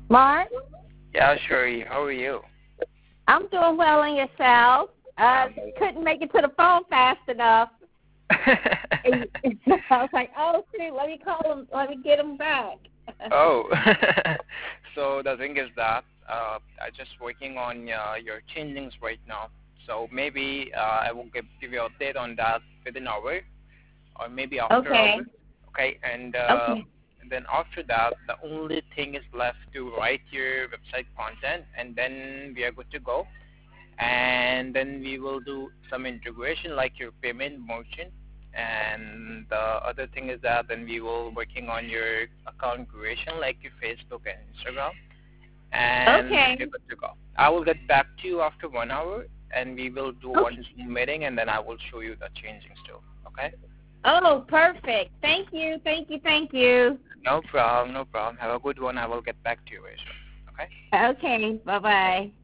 Mark? Yeah, sure. How are you? I'm doing well on yourself. Couldn't make it to the phone fast enough. And I was like, oh, shoot, let me call him. Let me get him back. Oh, so the thing is that I'm just working on your changings right now. So maybe I will give you an update on that within an hour or maybe after hour. Okay. Okay, and Okay. then after that, the only thing is left to write your website content, and then we are good to go. And then we will do some integration like your payment merchant. And the other thing is that then we will working on your account creation like your Facebook and Instagram, and Okay. you're good to go. I will get back to you after 1 hour, and we will do one Okay. Zoom meeting, and then I will show you the changing still. Okay? Oh, perfect. Thank you. Thank you. Thank you. No problem. No problem. Have a good one. I will get back to you very soon. Okay? Okay. Bye-bye.